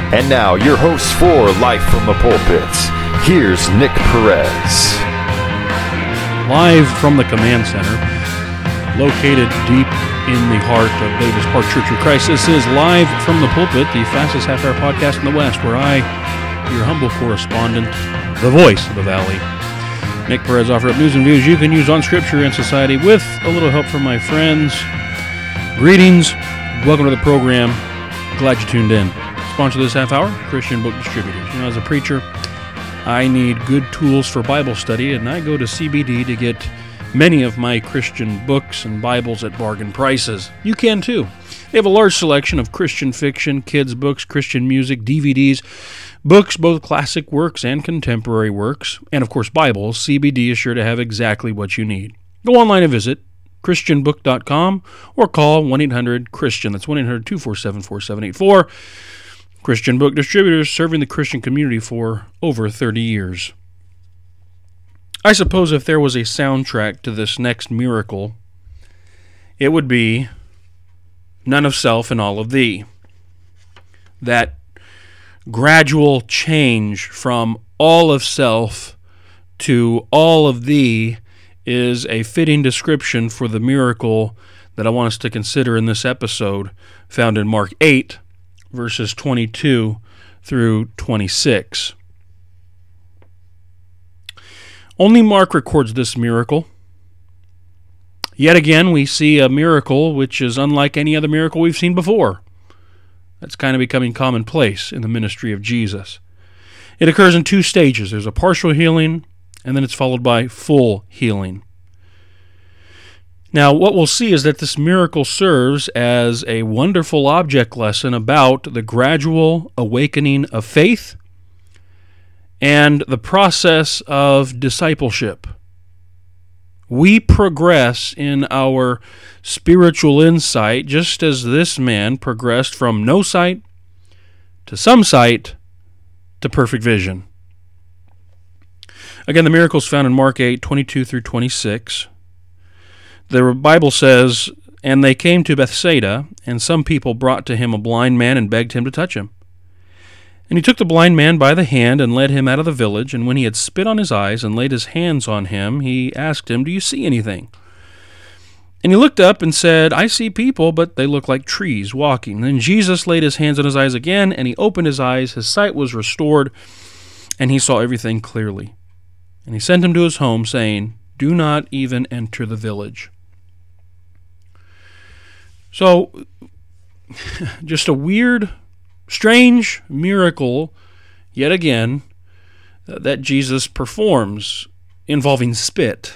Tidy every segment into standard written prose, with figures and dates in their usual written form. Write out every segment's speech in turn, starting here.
And now, your host for Life from the Pulpits, here's Nick Perez. Live from the Command Center, located deep in the heart of Davis Park Church of Christ. This is Live from the Pulpit, the fastest half-hour podcast in the West, where I, your humble correspondent, the voice of the Valley, Nick Perez, offer up news and views you can use on Scripture and society with a little help from my friends. Greetings. Welcome to the program. Glad you tuned in. Sponsor this half hour, Christian Book Distributors. You know, as a preacher, I need good tools for Bible study, and I go to CBD to get many of my Christian books and Bibles at bargain prices. You can too. They have a large selection of Christian fiction, kids' books, Christian music, DVDs, books, both classic works and contemporary works, and of course Bibles. CBD is sure to have exactly what you need. Go online and visit christianbook.com or call 1-800-CHRISTIAN. That's 1-800-247-4784. Christian Book Distributors, serving the Christian community for over 30 years. I suppose if there was a soundtrack to this next miracle, it would be None of Self and All of Thee. That gradual change from all of self to all of thee is a fitting description for the miracle that I want us to consider in this episode, found in Mark 8, verses 22 through 26. Only Mark records this miracle. Yet again, we see a miracle which is unlike any other miracle we've seen before. That's kind of becoming commonplace in the ministry of Jesus. It occurs in two stages. There's a partial healing, and then it's followed by full healing. Now, what we'll see is that this miracle serves as a wonderful object lesson about the gradual awakening of faith and the process of discipleship. We progress in our spiritual insight just as this man progressed from no sight to some sight to perfect vision. Again, the miracle is found in Mark 8, 22 through 26. The Bible says, "And they came to Bethsaida, and some people brought to him a blind man and begged him to touch him. And he took the blind man by the hand and led him out of the village, and when he had spit on his eyes and laid his hands on him, he asked him, 'Do you see anything?' And he looked up and said, 'I see people, but they look like trees walking.' Then Jesus laid his hands on his eyes again, and he opened his eyes. His sight was restored, and he saw everything clearly. And he sent him to his home, saying, 'Do not even enter the village.'" So, just a weird, strange miracle, yet again, that Jesus performs involving spit.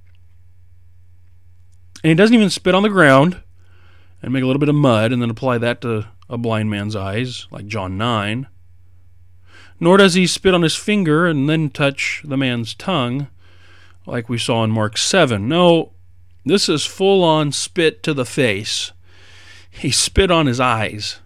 And he doesn't even spit on the ground and make a little bit of mud and then apply that to a blind man's eyes, like John 9. Nor does he spit on his finger and then touch the man's tongue, like we saw in Mark 7. No, this is full-on spit to the face. He spit on his eyes.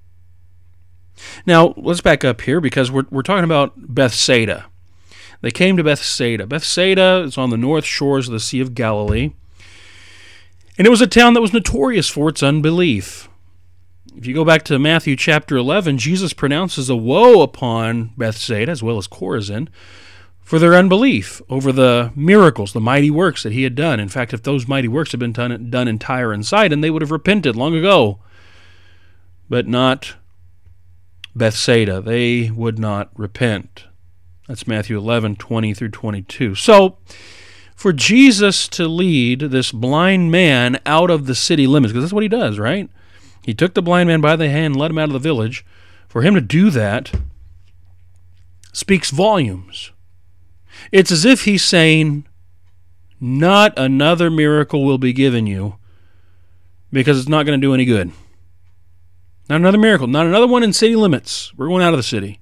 Now, let's back up here because we're talking about Bethsaida. They came to Bethsaida. Bethsaida is on the north shores of the Sea of Galilee, and it was a town that was notorious for its unbelief. If you go back to Matthew chapter 11, Jesus pronounces a woe upon Bethsaida, as well as Chorazin, for their unbelief over the miracles, the mighty works that he had done. In fact, if those mighty works had been done in Tyre and Sidon, they would have repented long ago. But not Bethsaida. They would not repent. That's Matthew 11, 20 through 22. So, for Jesus to lead this blind man out of the city limits, because that's what he does, right? He took the blind man by the hand and led him out of the village. For him to do that speaks volumes. It's as if he's saying, not another miracle will be given you because it's not going to do any good. Not another miracle, not another one in city limits. We're going out of the city.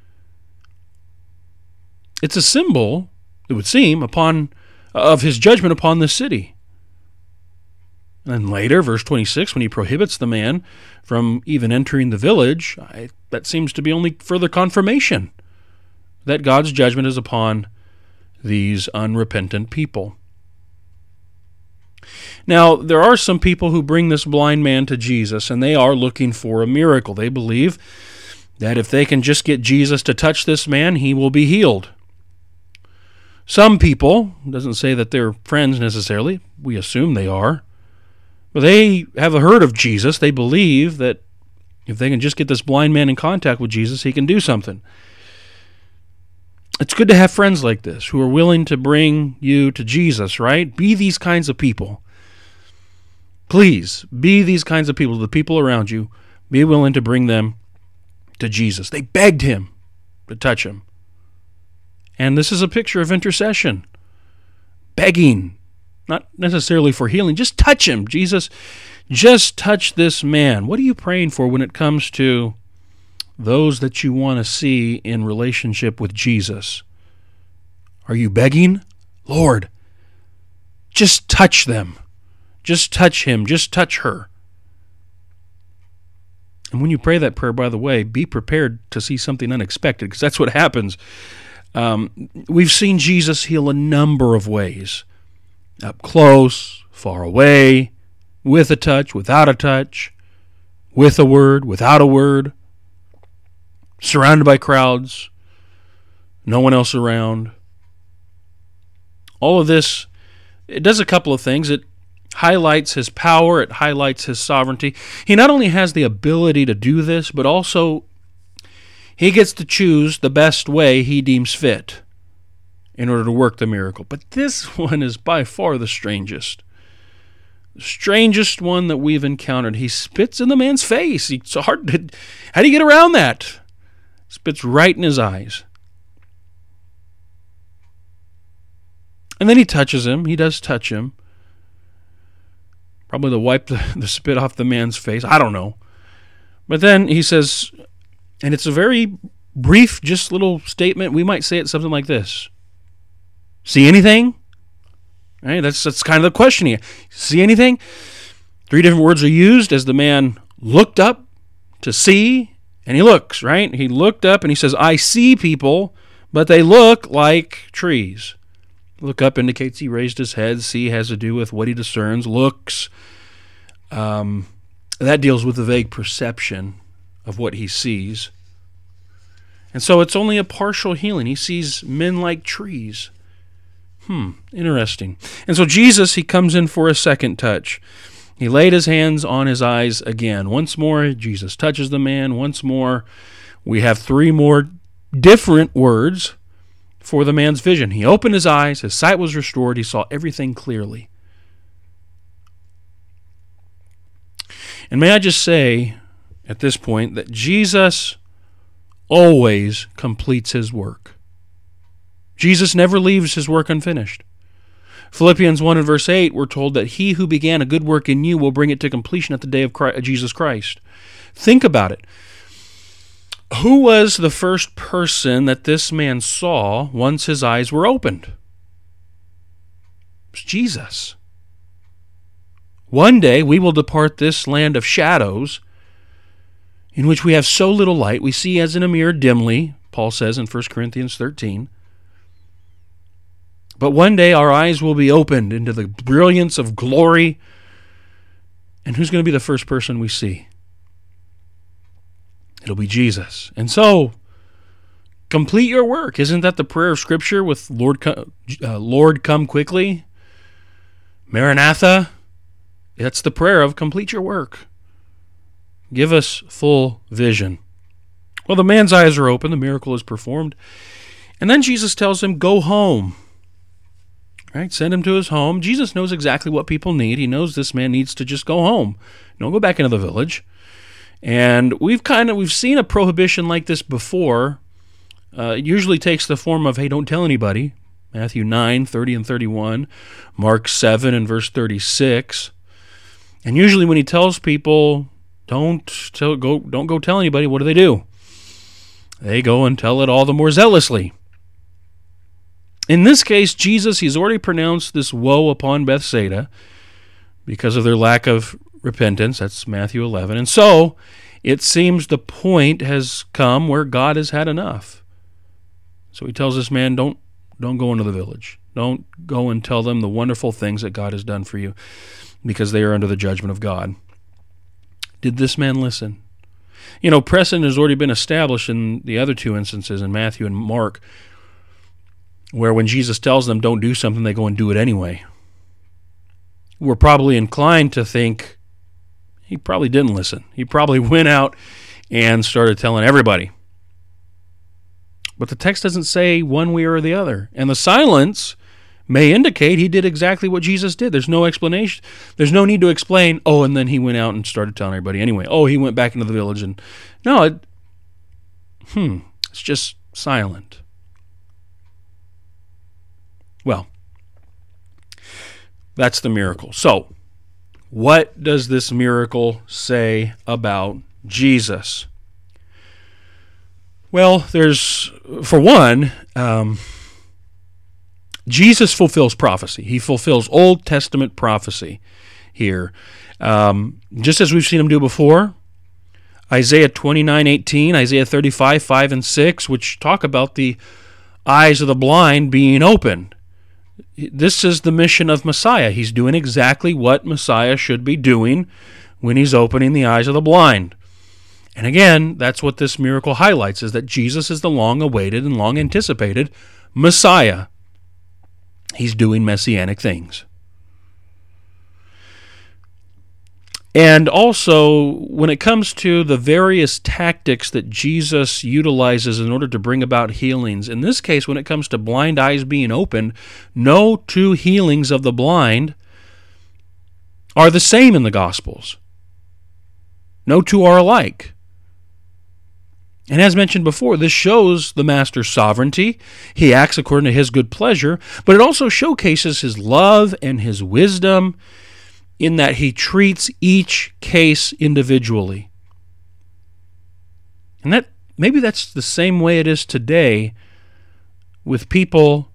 It's a symbol, it would seem, of his judgment upon this city. And later, verse 26, when he prohibits the man from even entering the village, that seems to be only further confirmation that God's judgment is upon these unrepentant people. Now, there are some people who bring this blind man to Jesus, and they are looking for a miracle. They believe that if they can just get Jesus to touch this man, he will be healed. Some people, doesn't say that they're friends necessarily, we assume they are, but they have heard of Jesus. They believe that if they can just get this blind man in contact with Jesus, he can do something. It's good to have friends like this who are willing to bring you to Jesus, right? Be these kinds of people. Please, be these kinds of people, the people around you. Be willing to bring them to Jesus. They begged him to touch him. And this is a picture of intercession. Begging, not necessarily for healing. Just touch him. Jesus, just touch this man. What are you praying for when it comes to those that you want to see in relationship with Jesus? Are you begging? Lord, just touch them. Just touch him. Just touch her. And when you pray that prayer, by the way, be prepared to see something unexpected, because that's what happens. We've seen Jesus heal a number of ways. Up close, far away, with a touch, without a touch, with a word, without a word, surrounded by crowds, no one else around. All of this, it does a couple of things. It highlights his power. It highlights his sovereignty. He not only has the ability to do this, but also he gets to choose the best way he deems fit in order to work the miracle. But this one is by far the strangest. The strangest one that we've encountered. He spits in the man's face. It's hard to, how do you get around that? Spits right in his eyes. And then he touches him. He does touch him. Probably to wipe the spit off the man's face. I don't know. But then he says, and it's a very brief, just little statement. We might say it something like this. See anything? Right? That's kind of the question here. See anything? 3 different words are used as the man looked up to see, and he looks, right? He looked up and he says, I see people, but they look like trees. Look up indicates he raised his head. See has to do with what he discerns. Looks, that deals with the vague perception of what he sees. And so it's only a partial healing. He sees men like trees. Interesting. And so Jesus, he comes in for a second touch. He laid his hands on his eyes again. Once more, Jesus touches the man. Once more, we have 3 more different words for the man's vision. He opened his eyes, his sight was restored, he saw everything clearly. And may I just say at this point that Jesus always completes his work. Jesus never leaves his work unfinished. Philippians 1 and verse 8, we're told that he who began a good work in you will bring it to completion at the day of Jesus Christ. Think about it. Who was the first person that this man saw once his eyes were opened? It was Jesus. One day we will depart this land of shadows in which we have so little light, we see as in a mirror dimly, Paul says in 1 Corinthians 13. But one day our eyes will be opened into the brilliance of glory. And who's going to be the first person we see? It'll be Jesus. And so, complete your work. Isn't that the prayer of Scripture with Lord, come quickly? Maranatha. That's the prayer of complete your work. Give us full vision. Well, the man's eyes are open. The miracle is performed. And then Jesus tells him, go home. Right? Send him to his home. Jesus knows exactly what people need. He knows this man needs to just go home. Don't go back into the village. And we've seen a prohibition like this before. It usually takes the form of, hey, don't tell anybody. Matthew 9, 30 and 31. Mark 7 and verse 36. And usually when he tells people, don't go tell anybody, what do? They go and tell it all the more zealously. In this case, Jesus, he's already pronounced this woe upon Bethsaida because of their lack of repentance. That's Matthew 11. And so, it seems the point has come where God has had enough. So he tells this man, don't go into the village. Don't go and tell them the wonderful things that God has done for you because they are under the judgment of God. Did this man listen? Precedent has already been established in the other two instances in Matthew and Mark, where when Jesus tells them don't do something, they go and do it anyway. We're probably inclined to think he probably didn't listen. He probably went out and started telling everybody. But the text doesn't say one way or the other. And the silence may indicate he did exactly what Jesus did. There's no explanation. There's no need to explain, and then he went out and started telling everybody anyway. He went back into the village. And no, it's just silent. Well, that's the miracle. So, what does this miracle say about Jesus? Well, for one, Jesus fulfills prophecy. He fulfills Old Testament prophecy here. Just as we've seen him do before, Isaiah 29:18, Isaiah 35:5 and 6, which talk about the eyes of the blind being opened. This is the mission of Messiah. He's doing exactly what Messiah should be doing when he's opening the eyes of the blind. And again, that's what this miracle highlights, is that Jesus is the long-awaited and long-anticipated Messiah. He's doing messianic things. And also, when it comes to the various tactics that Jesus utilizes in order to bring about healings, in this case, when it comes to blind eyes being opened, no two healings of the blind are the same in the Gospels. No two are alike. And as mentioned before, this shows the Master's sovereignty. He acts according to his good pleasure, but it also showcases his love and his wisdom in that he treats each case individually. And maybe that's the same way it is today with people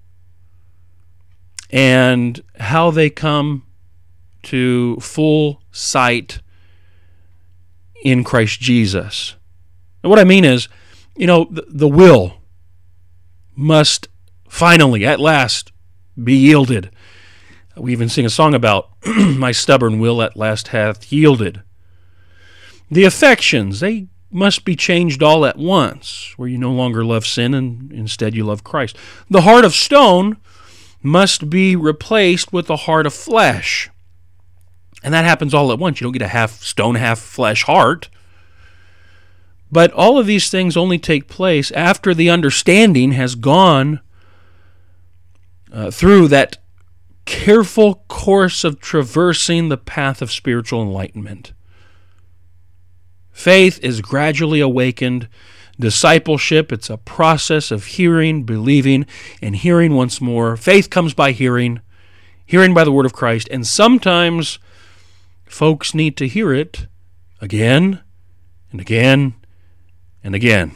and how they come to full sight in Christ Jesus. And what I mean is, the will must finally, at last, be yielded. We even sing a song about my stubborn will at last hath yielded. The affections, they must be changed all at once, where you no longer love sin and instead you love Christ. The heart of stone must be replaced with a heart of flesh. And that happens all at once. You don't get a half stone, half flesh heart. But all of these things only take place after the understanding has gone through that careful course of traversing the path of spiritual enlightenment. Faith is gradually awakened. Discipleship, it's a process of hearing, believing, and hearing once more. Faith comes by hearing by the word of Christ, and sometimes folks need to hear it again and again and again.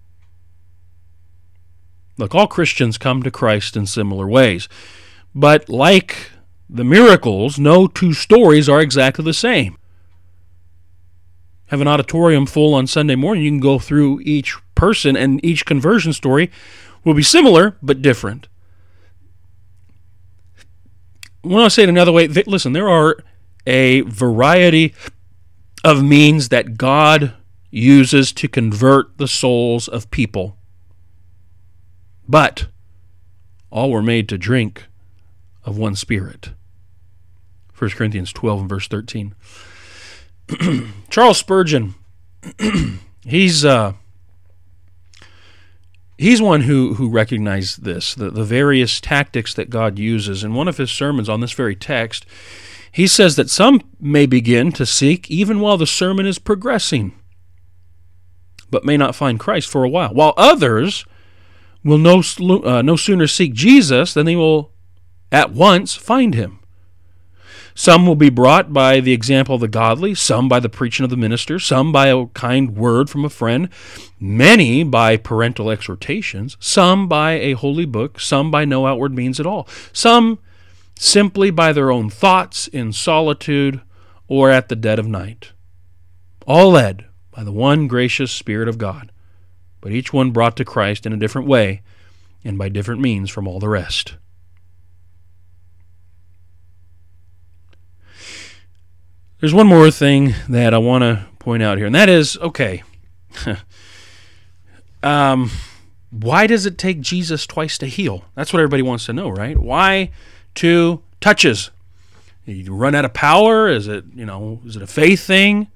Look, all Christians come to Christ in similar ways. But like the miracles, no two stories are exactly the same. Have an auditorium full on Sunday morning, you can go through each person, and each conversion story will be similar but different. When I say it another way, listen, there are a variety of means that God uses to convert the souls of people. But all were made to drink of one Spirit. 1 Corinthians 12 and verse 13. Charles Spurgeon, he's one who recognized this, the various tactics that God uses. In one of his sermons on this very text, he says that some may begin to seek even while the sermon is progressing, but may not find Christ for a while others will no sooner seek Jesus than they will at once find him. Some will be brought by the example of the godly, some by the preaching of the minister, some by a kind word from a friend, many by parental exhortations, some by a holy book, some by no outward means at all, some simply by their own thoughts in solitude or at the dead of night. All led by the one gracious Spirit of God, but each one brought to Christ in a different way and by different means from all the rest. There's one more thing that I want to point out here, and that is, okay, Why does it take Jesus twice to heal? That's what everybody wants to know, right? Why 2 touches? You run out of power? Is it a faith thing?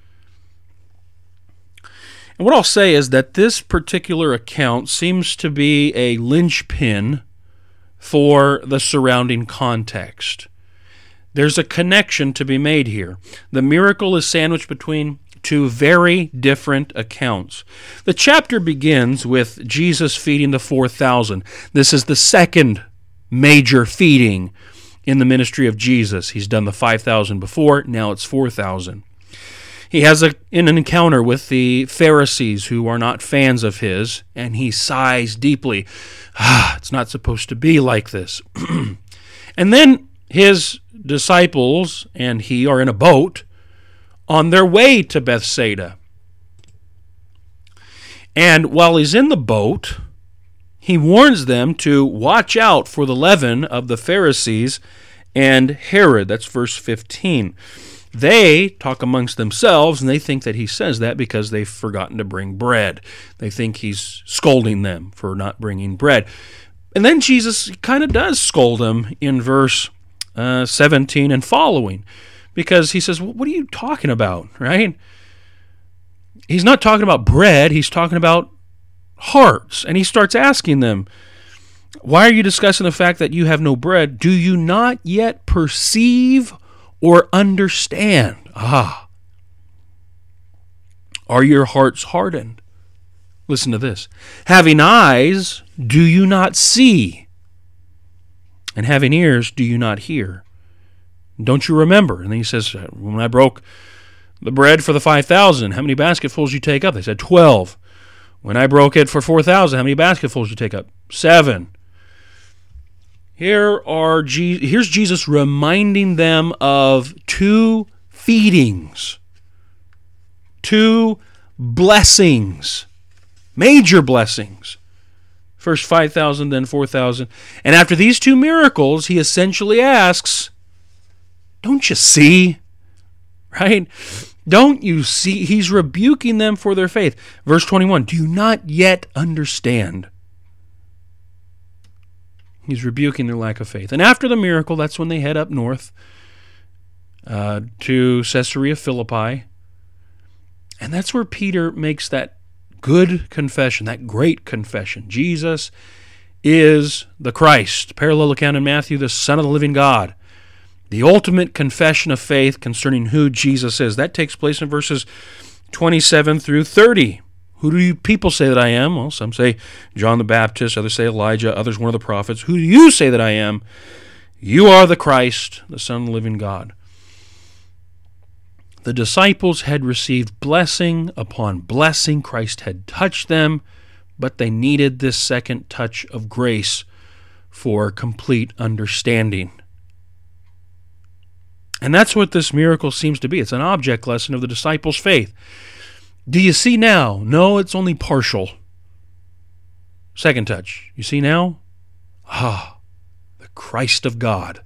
And what I'll say is that this particular account seems to be a linchpin for the surrounding context. There's a connection to be made here. The miracle is sandwiched between 2 very different accounts. The chapter begins with Jesus feeding the 4,000. This is the second major feeding in the ministry of Jesus. He's done the 5,000 before, now it's 4,000. He has an encounter with the Pharisees who are not fans of his, and he sighs deeply. It's not supposed to be like this. And then his disciples and he are in a boat on their way to Bethsaida. And while he's in the boat, he warns them to watch out for the leaven of the Pharisees and Herod. That's verse 15. They talk amongst themselves, and they think that he says that because they've forgotten to bring bread. They think he's scolding them for not bringing bread. And then Jesus kind of does scold them in verse 17 and following, because he says, what are you talking about, right? He's not talking about bread, he's talking about hearts. And he starts asking them, why are you discussing the fact that you have no bread? Do you not yet perceive or understand? Are your hearts hardened? Listen to this. Having eyes, do you not see? And having ears, do you not hear? Don't you remember? And then he says, when I broke the bread for the 5,000, how many basketfuls did you take up? They said 12. When I broke it for 4,000, how many basketfuls did you take up? 7. Here's Jesus reminding them of 2 feedings, 2 blessings, major blessings. First 5,000, then 4,000. And after these 2 miracles, he essentially asks, don't you see? Right? Don't you see? He's rebuking them for their faith. Verse 21, do you not yet understand? He's rebuking their lack of faith. And after the miracle, that's when they head up north to Caesarea Philippi. And that's where Peter makes that good confession, that great confession. Jesus is the Christ. Parallel account in Matthew, the Son of the living God. The ultimate confession of faith concerning who Jesus is. That takes place in verses 27 through 30. Who do you people say that I am? Well, some say John the Baptist, others say Elijah, others one of the prophets. Who do you say that I am? You are the Christ, the Son of the living God. The disciples had received blessing upon blessing. Christ had touched them, but they needed this second touch of grace for complete understanding. And that's what this miracle seems to be. It's an object lesson of the disciples' faith. Do you see now? No, it's only partial. Second touch. You see now? The Christ of God.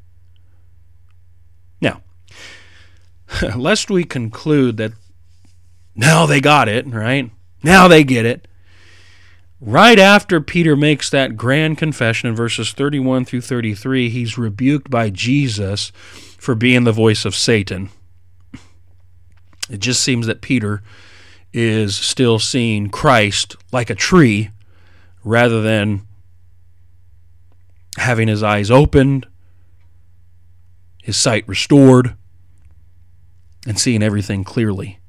Now, lest we conclude that now they got it, right? Now they get it. Right after Peter makes that grand confession in verses 31 through 33, he's rebuked by Jesus for being the voice of Satan. It just seems that Peter is still seeing Christ like a tree rather than having his eyes opened, his sight restored, and seeing everything clearly.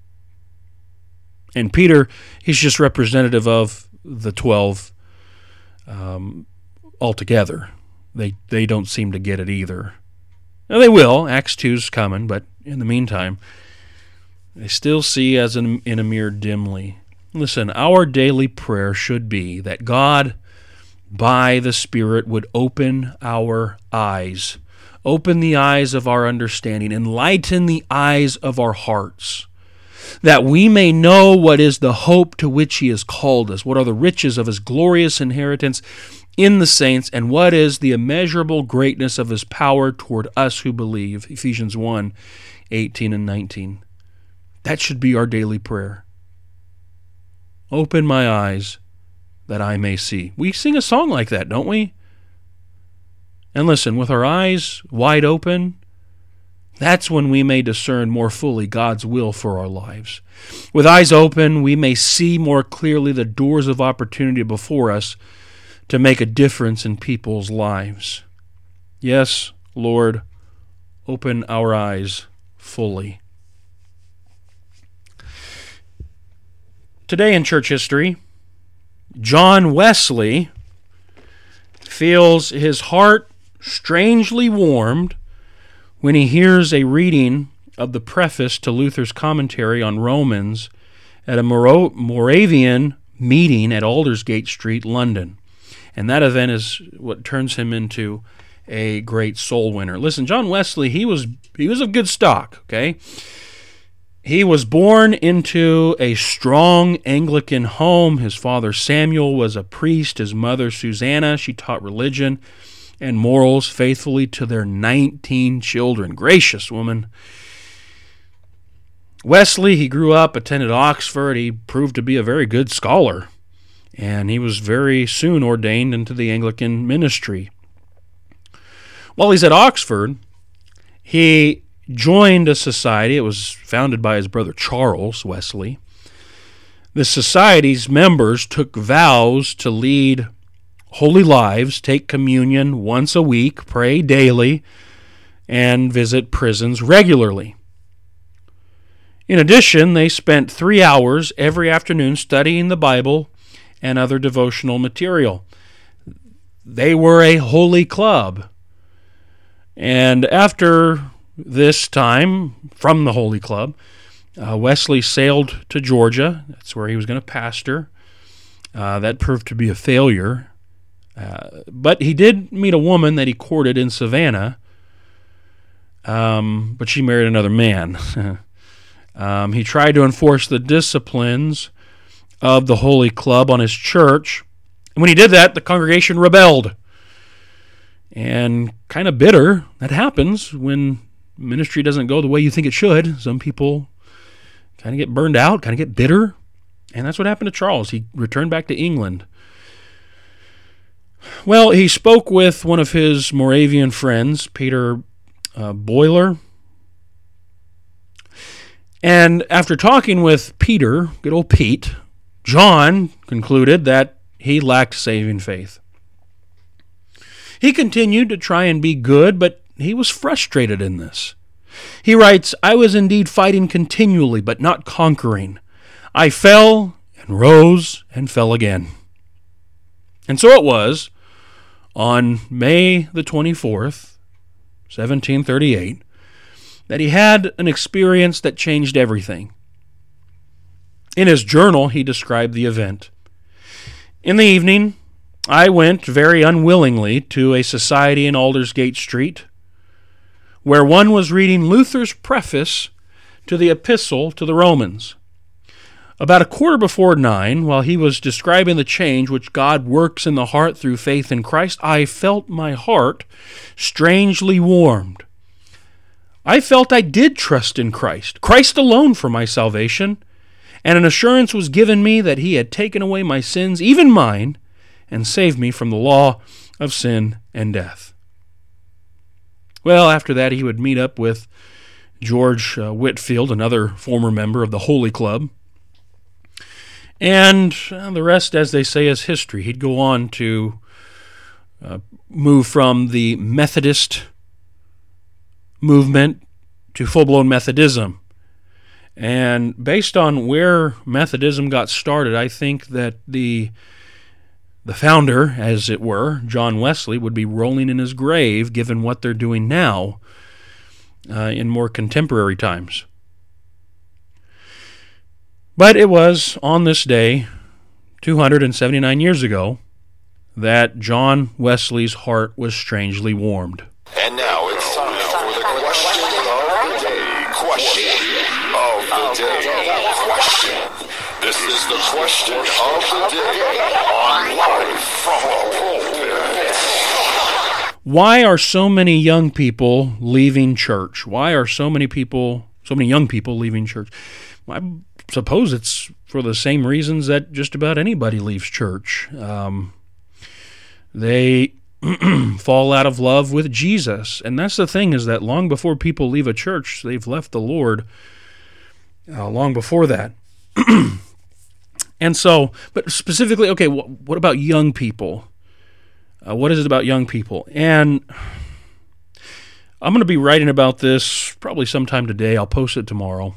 And Peter, he's just representative of the 12 altogether. They don't seem to get it either. Now they will. Acts 2's coming, but in the meantime, they still see as in a mirror dimly. Listen, our daily prayer should be that God, by the Spirit, would open our eyes, open the eyes of our understanding, enlighten the eyes of our hearts, that we may know what is the hope to which He has called us, what are the riches of His glorious inheritance in the saints, and what is the immeasurable greatness of His power toward us who believe. Ephesians 1, 18 and 19. That should be our daily prayer. open my eyes that I may see. We sing a song like that, don't we? And listen, with our eyes wide open, that's when we may discern more fully God's will for our lives. With eyes open, we may see more clearly the doors of opportunity before us to make a difference in people's lives. Yes, Lord, open our eyes fully. Today in church history, John Wesley feels his heart strangely warmed when he hears a reading of the preface to Luther's commentary on Romans at a Moravian meeting at Aldersgate Street, London. And that event is what turns him into a great soul winner. Listen, John Wesley, he was of good stock, okay? He was born into a strong Anglican home. His father Samuel was a priest. His mother Susanna, she taught religion and morals faithfully to their 19 children. Gracious woman. Wesley, he grew up, attended Oxford. He proved to be a very good scholar, and he was very soon ordained into the Anglican ministry. While he's at Oxford, he joined a society. It was founded by his brother Charles Wesley. The society's members took vows to lead holy lives, take communion once a week, pray daily, and visit prisons regularly. In addition, they spent 3 hours every afternoon studying the Bible and other devotional material. They were a holy club. And after this time from the Holy Club, Wesley sailed to Georgia. That's where he was going to pastor. That proved to be a failure. But he did meet a woman that he courted in Savannah, but she married another man. He tried to enforce the disciplines of the Holy Club on his church. And when he did that, the congregation rebelled. And kind of bitter, that happens when ministry doesn't go the way you think it should. Some people kind of get burned out, kind of get bitter. And that's what happened to Charles. He returned back to England. Well, he spoke with one of his Moravian friends, Peter Boiler. And after talking with Peter, good old Pete, John concluded that he lacked saving faith. He continued to try and be good, but he was frustrated in this. He writes, "I was indeed fighting continually, but not conquering. I fell and rose and fell again." And so it was, on May the 24th, 1738, that he had an experience that changed everything. In his journal, he described the event. "In the evening, I went very unwillingly to a society in Aldersgate Street, where one was reading Luther's preface to the Epistle to the Romans. About 9:15, while he was describing the change which God works in the heart through faith in Christ, I felt my heart strangely warmed. I felt I did trust in Christ, Christ alone for my salvation, and an assurance was given me that he had taken away my sins, even mine, and saved me from the law of sin and death." Well, after that, he would meet up with George Whitefield, another former member of the Holy Club. And the rest, as they say, is history. He'd go on to move from the Methodist movement to full-blown Methodism. And based on where Methodism got started, I think that the founder, as it were, John Wesley, would be rolling in his grave given what they're doing now in more contemporary times. But it was on this day, 279 years ago, that John Wesley's heart was strangely warmed. And now it's time for the question of the day. Question. This is the question of the day on Live from the Pulpit. Why are so many young people leaving church? Why are so many young people leaving church? I suppose it's for the same reasons that just about anybody leaves church. They fall out of love with Jesus. And that's the thing, is that long before people leave a church, they've left the Lord long before that. And so, but specifically, okay, what about young people? What is it about young people? And I'm going to be writing about this probably sometime today. I'll post it tomorrow.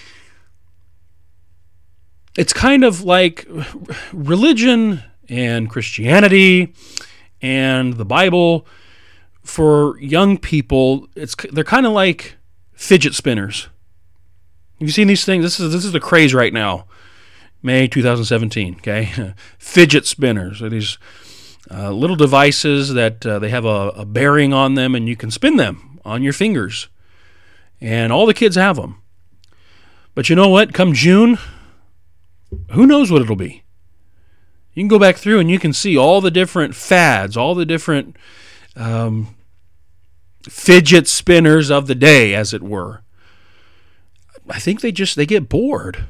It's kind of like religion and Christianity and the Bible for young people. They're kind of like fidget spinners. Have you seen these things? This is the craze right now. May 2017. Okay, fidget spinners are these little devices that they have a bearing on them, and you can spin them on your fingers. And all the kids have them. But you know what? Come June, who knows what it'll be? You can go back through and you can see all the different fads, all the different fidget spinners of the day, as it were. I think they get bored.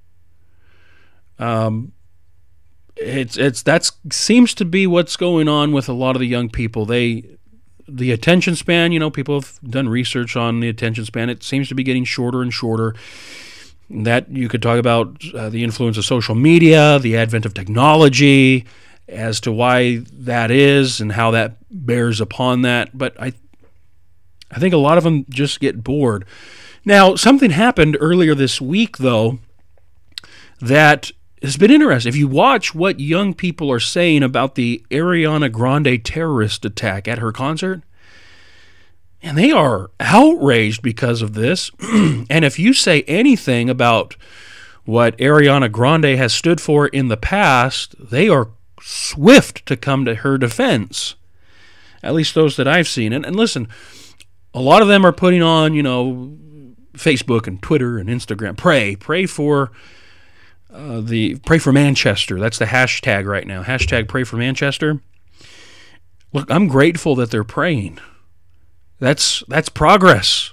That seems to be what's going on with a lot of the young people. The attention span, people have done research on the attention span. It seems to be getting shorter and shorter. That you could talk about the influence of social media, the advent of technology, as to why that is and how that bears upon that. But I think a lot of them just get bored. Now, something happened earlier this week, though, that has been interesting. If you watch what young people are saying about the Ariana Grande terrorist attack at her concert, and they are outraged because of this. And if you say anything about what Ariana Grande has stood for in the past, they are swift to come to her defense, at least those that I've seen. And listen, a lot of them are putting on, Facebook and Twitter and Instagram. Pray for Pray for Manchester. That's the hashtag right now. Hashtag Pray for Manchester. Look, I'm grateful that they're praying. That's progress.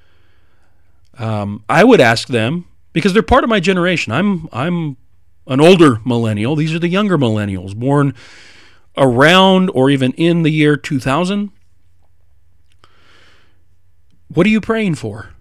I would ask them, because they're part of my generation. I'm an older millennial. These are the younger millennials, born around or even in the year 2000. What are you praying for?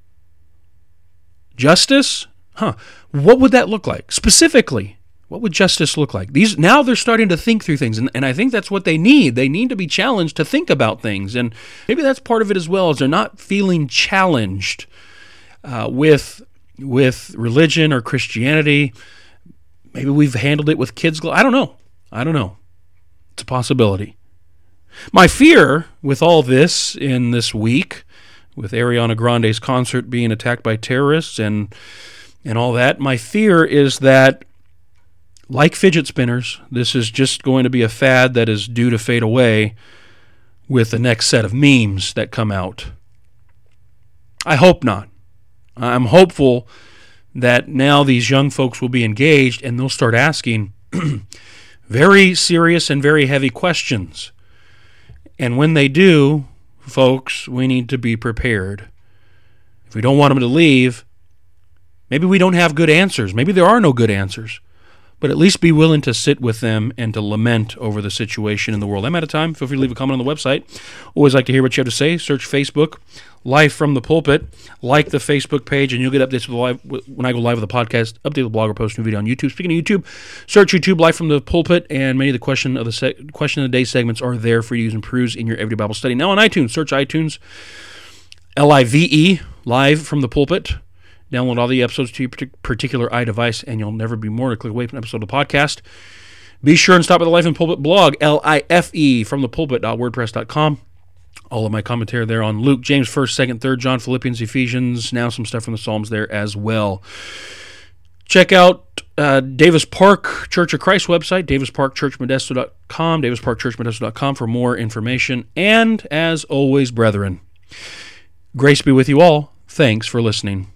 Justice? What would that look like? Specifically, what would justice look like? Now they're starting to think through things, and I think that's what they need. They need to be challenged to think about things, and maybe that's part of it as well, is they're not feeling challenged with religion or Christianity. Maybe we've handled it with kids. I don't know. It's a possibility. My fear with all this in this week, with Ariana Grande's concert being attacked by terrorists and all that, my fear is that, like fidget spinners, this is just going to be a fad that is due to fade away with the next set of memes that come out. I hope not. I'm hopeful that now these young folks will be engaged and they'll start asking very serious and very heavy questions. And when they do, folks, we need to be prepared. If we don't want them to leave, maybe we don't have good answers. Maybe there are no good answers. But at least be willing to sit with them and to lament over the situation in the world. I'm out of time. Feel free to leave a comment on the website. Always like to hear what you have to say. Search Facebook, Live from the Pulpit. Like the Facebook page, and you'll get updates when I go live with the podcast. Update the blog or post a new video on YouTube. Speaking of YouTube, search YouTube, Live from the Pulpit, and many of the question of the day segments are there for you to use and peruse in your everyday Bible study. Now on iTunes, search iTunes, LIVE, Live from the Pulpit. Download all the episodes to your particular iDevice, and you'll never be more to click away from an episode of the podcast. Be sure and stop by the Life in the Pulpit blog, LIFE, from the pulpit.wordpress.com. All of my commentary there on Luke, James, 1st, 2nd, 3rd, John, Philippians, Ephesians, now some stuff from the Psalms there as well. Check out Davis Park Church of Christ website, davisparkchurchmodesto.com, davisparkchurchmodesto.com for more information. And as always, brethren, grace be with you all. Thanks for listening.